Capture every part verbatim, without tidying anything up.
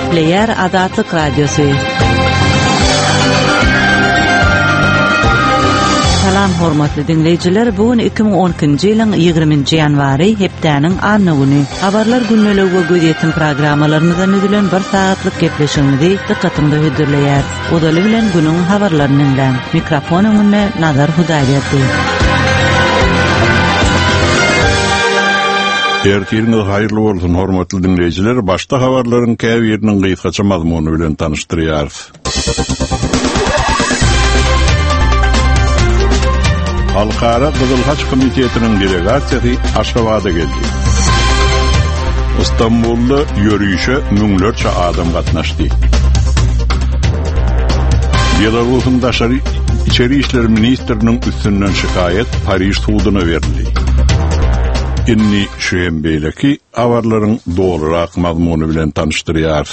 Player Azatlyk Radiosu. Salam hormatly dinleyijiler, bugün iki bin on ikinji ýylyň ýygrymynjy ýanwary hepdäniň anny güni. Habarlar günneligi göz ýetim programmalarymyzdan edilen bir saatlyk gepleşigini dikkatinde hödürleýär. Odaly bilen günüň habarlaryny dinlen. Mikrofon öňünde Nazar Hudaýberdi. Ertiriniz hayırlı bolsun hormatly dinleyijiler. Başta habarlaryň käbiriniň gysgaça mazmuny bilen tanıştyrýarys. Halkara Gızılhaç Komitetining delegasiýasy Aşgabatda geldi. İstanbulda ýörüýüşe müňlerçe adam gatnaşdy. Belarusyň daşary içeri işler ministriniň üstünden şikayet Paris sudyna berildi. Inni şeýembeýleki awarlaryň dogrurak mazmuny bilen tanıştyrýarys.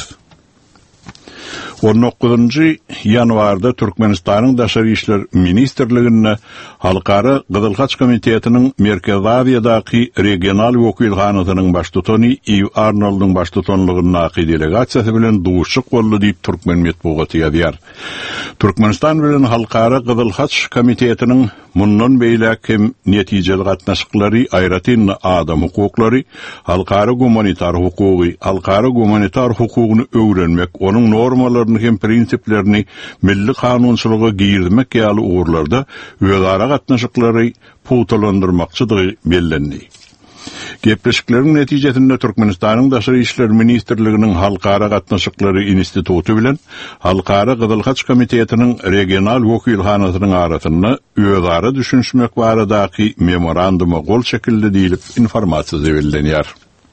on dokuzunjy ýanwarda Türkmenistanyň daşary işler ministrligine Halkara Gızılhaç Komitetiniň Merkez Aziýadaky regional wekilhanasynyň başdutany Iw Arnold'un başdutanlygyna delegasiýasy bilen duşuk boldy diýip Türkmen medeniýeti ýazýar. Türkmenistan bilen Halkara Gızılhaç Komitetiniň mundan beýlek hem netijeli gatnaşyklary, aýratyn adam hukuklary, halkara humanitar hukugy, halkara humanitar hukugyny öwrenmek, onuň normalaryny hem prinsiplerini milli kanunçylyga girmek ýaly uğurlarda özara gatnaşyklary putalandyrmakçydygy bellendi. Gepleşikleriň netijesinde Türkmenistanyň daşary işler ministrliginiň halkara gatnaşyklary institutu bilen Halkara Gızılhaç Komitetiniň regional wekilhanasynyň arasynda özara düşünmek baradaky memoranduma gol çekildi diýilip informasiýa berilýär.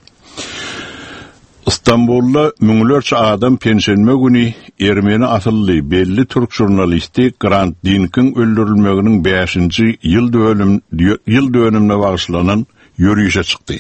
İstanbulda müňlerçe adam pensiýa güni Ermeni asylly belli türk jurnalisti Grant Dink'in öldürilmeginiň beşinji ýyl dönüm ýyl dönümine bagyşlanan ýörüýüşe çykdy.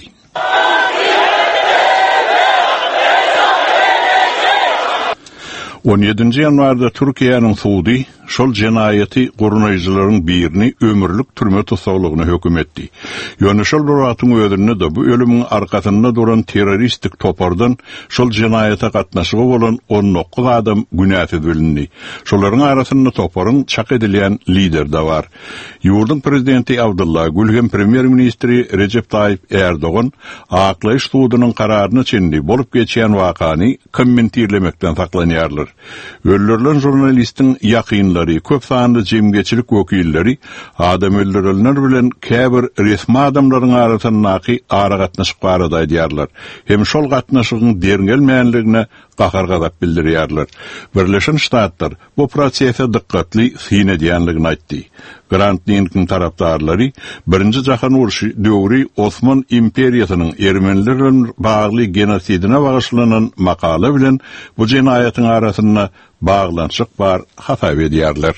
on ýedinji ýanwarda Türkiýanyň sudy şol jenaýaty gurunajylaryň birini ömürlük türme tutsaglygyna höküm etdi. Ýöne şol wagtyň özünde de bu ölümiň arkasynda duran terroristik topardan şol jenaýata gatnaşygy bolan on dokuz adam günäsiz bilindi. Şolaryň arasynda toparyň çak edilýän lider de bar. Ýurdun prezidenti Abdullah Gül hem premier ministri Recep Tayyip Erdoğan aklaýyş sudynyň kararyny çindi bolup geçýän wakany kommentirlemekden saklanýarlar. Öldürülen jurnalistin yakınları, köp sanly jemgyçilik wekilleri adam öldürülenler bilen käbir resmi adamlaryň arasyndaky ara gatnaşyk barada aýdýarlar. Hem şol gatnaşygyň dergelmeýänligine gahar gazap bildirýärler. Birleşen Ştatlar bu prosese dikkatli syn edýänligini aýtdy. Grant Dink'in tarapdarlary birinji jahan uruşy döwri Osman imperiýasynyň Ermeniler bilen bagly genosidine bagyşlanan makala bilen bu jenaýatyň arasynda baglanşyk bar hasap edýärler.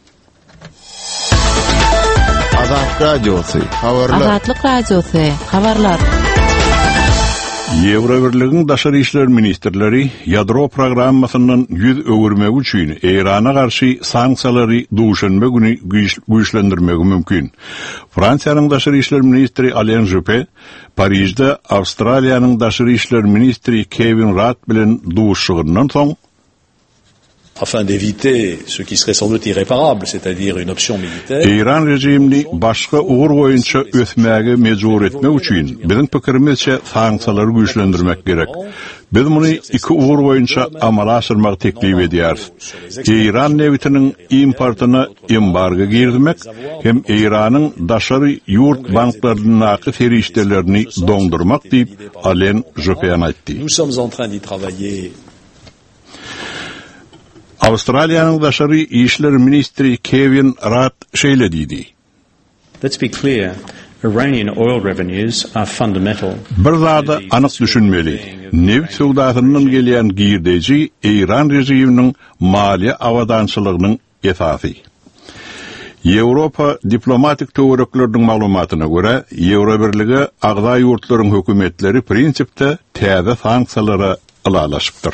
Azatlyk Radiosu, habarlar. Azatlyk Radiosu, habarlar. Ýewro Birligiň daşary işler ministrleri ýadro programmasynyň ýüz öwürmegi üçin Irana garşy sanksiýalary duşanma güni güýçlendirmegi mümkin. Fransiýanyň daşary işler ministri Alain Juppé Parisde Awstraliýanyň daşary işler ministri Kevin Rudd bilen duşugyndan soň afin d'éviter ce qui serait sans doute irréparable, c'est-à-dire une option militaire. İran rejimini başka uğur boyunca ötmäge mecbur etmek üçin bizim pikirimizçe sanksiýalary güýçlendirmek gerek. Biz muny iki uğur boyunca amala aşyrmak teklip edýäris. İran newitiniň importyna embargo girmek hem İranyň daşary ýurt banklarynyň ferişdelerini dondurmak diýip Alain Juppé aýtdy. Nous sommes en train d'y travailler. Awstraliýanyň daşary işler ministri Kevin Rudd şeýle diýdi. Let's be clear. Iranian oil revenues are fundamental. Bir zada anyk düşünmeli. Neft sowdasynyň gelýän girdeji İran rejiminiň maliýe awadançylygynyň esasy. Ýewropa diplomatik töwerekleriň maglumatyna görä, Ýewro Birligi agza ýurtlaryň hökümetleri prinsipde täze sanksiýalara alalaşypdyr.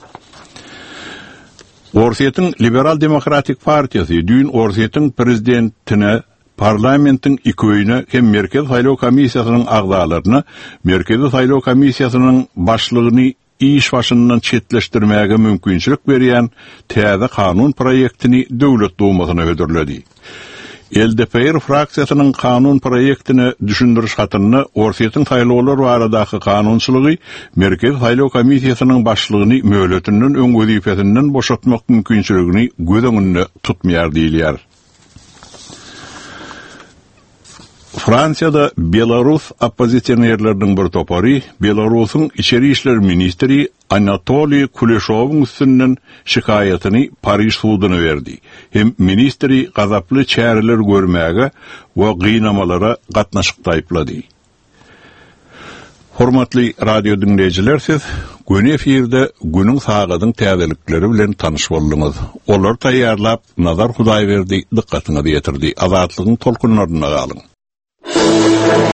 Orsiýetiň Liberal Demokratik Partiýasy dün Orsiýetiň prezidentine parlamentin iki hem Merkez Saýlaw Komissiýasynyň agzalaryna Merkezi Saýlaw Komissiýasynyň başlygyny iş başından çetleştirmäge mümkinçilik berýän täze kanun proyektini Döwlet Dumasyna ödürledi. L D P R fraksiýasynyň kanun proyektini düşündiriş hatyny Orsiýetin saýlawlar baradaky kanunçylygy Merkez Saýlaw Komisiýasynyň başlygyny möhletininden öň wezifesinden boşatmak mümkinçiligini göz öňünde tutmaýar diýilýär. Fransiyada Belarus oppozisionerlerinin bir topary Belarusyň içeri işler ministri Anatoliy Kuleshowyň üstünden şikaýatyny Paris sudyna berdi. Hem ministri gazaply çäreler görmäge we gynamalara gatnaşykda aýplady. Hormatly radio dinleýijiler, siz gün efirde günüň sagadyň täzelikleri bilen tanyş boldyňyz. Olar taýýarlap Nazar Hudaýberdi dikkatyňy ýetirdi. Azatlygyň tolkunlaryna galyň.